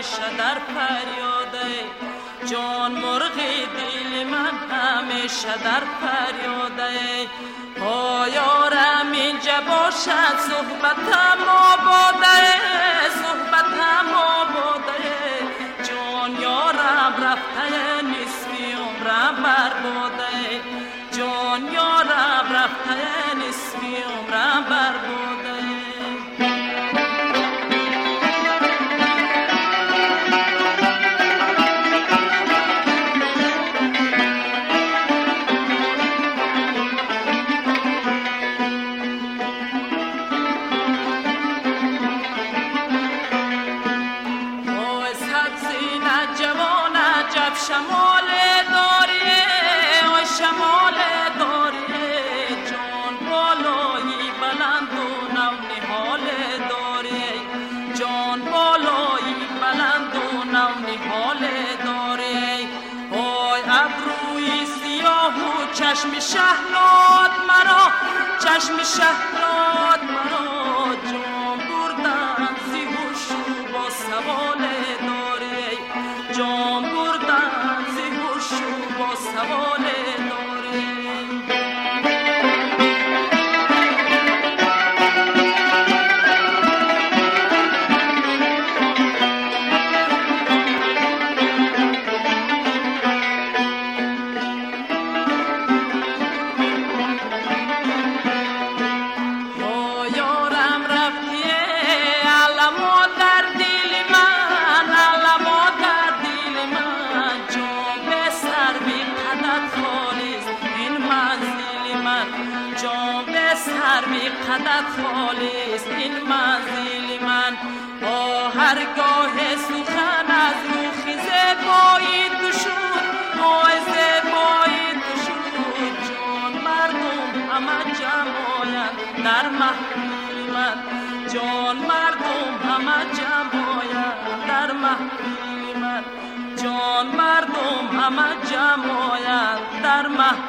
همیشه در فریاده، جان مرغی دل من همیشه در فریاده. یارم اینجا باشد صحبتم آباده، صحبتم آباده. جان یارم رفته نصفی عمرم برباده، جان یارم رفته نصفی عمرم برباده. شمال داری، شمال داری. جان بالایی بلند و نونهال داری، جان بالایی بلند و نونهال داری. ابروی سیاه و چشم شهرات مرا، چشم شهرات مرا. جان بردن زی هوش و با سوال داری، جان بردن زی هوش و با سوال داری. قدت خالص این منزل من. هرگاه سخن از روخ زیبایی تو شد، زیبایی تو شد. جان مردم همه جمعایند در محفل من، جان مردم همه جمعایند در محفل من، جان مردم همه جمعایند در محفل